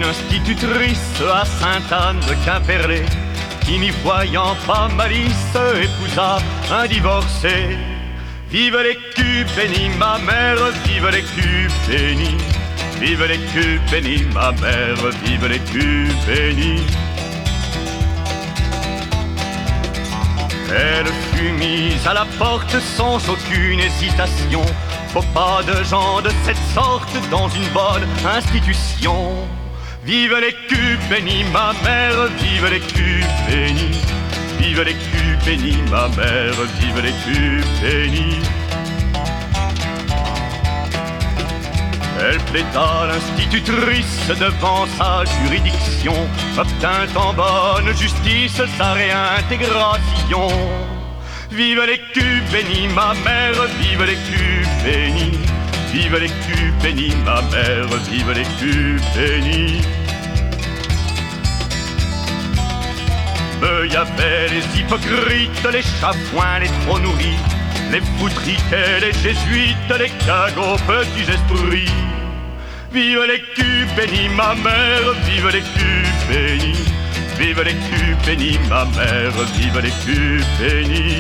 institutrice à Sainte-Anne de Quimperlé, qui n'y voyant pas malice épousa un divorcé. Vive les cubes bénis ma mère, vive les cubes bénis. Vive les cubes bénis ma mère, vive les cubes bénis. Elle fut mise à la porte sans aucune hésitation. Faut pas de gens de cette sorte dans une bonne institution. Vive les cubes bénis ma mère, vive les cubes bénis. Vive les cubes bénis ma mère, vive les cubes bénis. Elle plaida l'institutrice devant sa juridiction, obtint en bonne justice sa réintégration. Vive les cubes bénis ma mère, vive les cubes bénis. Vive les cubes bénis ma mère, vive les cubes bénis. Il y avait les hypocrites, les chafouins, les trop nourris, les foutriquets, les jésuites, les cagots, petits esprits. Vive les cubes bénis ma mère, vive les cubes bénis. Vive les cubes bénis ma mère, vive les cubes bénis.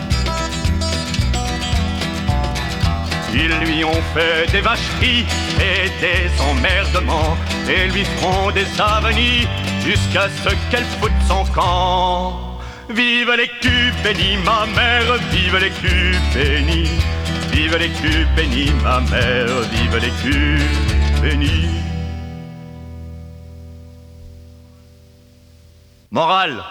Ils lui ont fait des vacheries et des emmerdements, et lui feront des avenirs jusqu'à ce qu'elle foute son camp. Vive les cubes bénis ma mère, vive les cubes bénis. Vive les cubes bénis ma mère, vive les cubes bénis. Morale.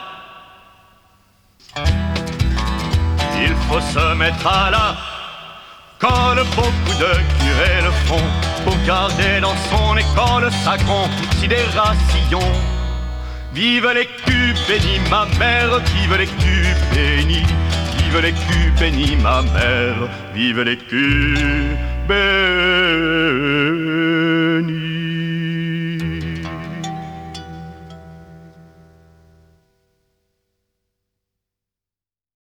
Il faut se mettre à la colle, beaucoup de curés le font, pour garder dans son école sa considération. Vive les cubes bénis ma mère, vive les cubes bénis. Vive les cubes bénis ma mère, vive les cubes bénis.